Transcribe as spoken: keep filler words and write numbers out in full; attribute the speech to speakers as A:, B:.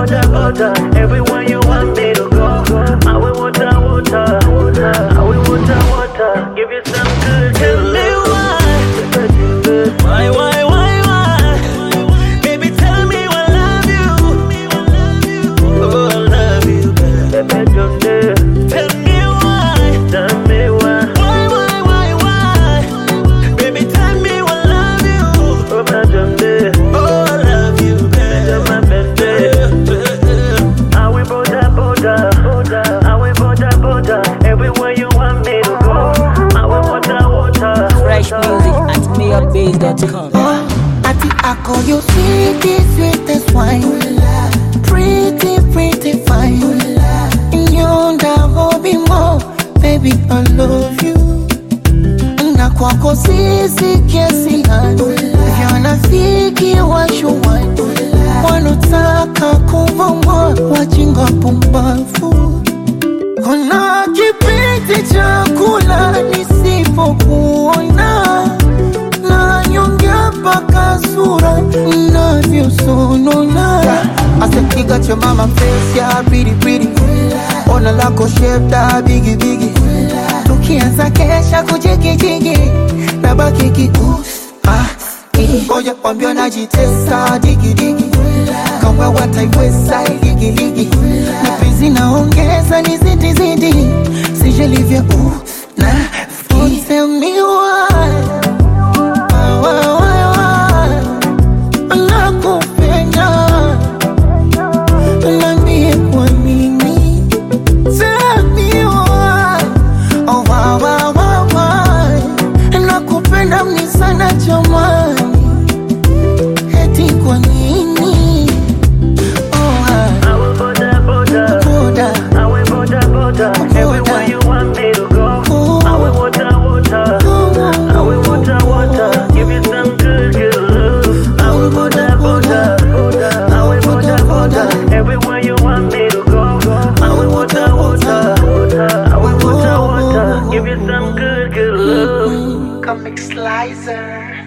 A: water, water. Everywhere you want me to go. I will water, water. I will water, water. Give you some good, good love. Why, why, why, why? Baby, tell me I love you. Oh, I love you, baby, just there. Tell me why. Tell me why. Why, why, why, why? Baby, tell me I love you. Oh, my just there. Oh, I love you, baby, my baby. I will border, border, border. I will border, border. Everywhere you want me to go. I will water, water.
B: Fresh music at mayorbase dot com.
C: Ati ako you sweetie, sweetest wine. Pretty, pretty fine. Nyonda hobi mo, baby I love you. Na kwako sisi kiasi gani? Vyanafiki washuwani. Wanutaka kuvongwa wajinga pumbafu. Kuna kipiti chakula nisipokuona. Na nyongea paka sura navyo sonona. I said you got your mama face, yeah, pretty pretty. Ona lako shape da bigi bigi. Tukianza kesha kujiki jigi. Nabaki kiku ah ngoja kwambia najitesa digi digi. Kama wataiweza ligi ligi. Na penzi naongeza ni zidi zidi. Sijalivya uh na oh, tell me why. Why, why, why, why? Nakupenda. Niambie kwa nini. Tell me why. Oh, why, why, why, why? Nakupenda mni sana jamani. Eti kwa nini? Oh,
A: I will border, border.
C: Boda.
A: I will border, border. Everywhere you want me to go. I will water, water. I will water, water. Give you some good, good love. I will border, border. I will border, border. Everywhere you want me to go. I will water, water. I will water, water. Give you some good, good love.
C: Comic Slicer.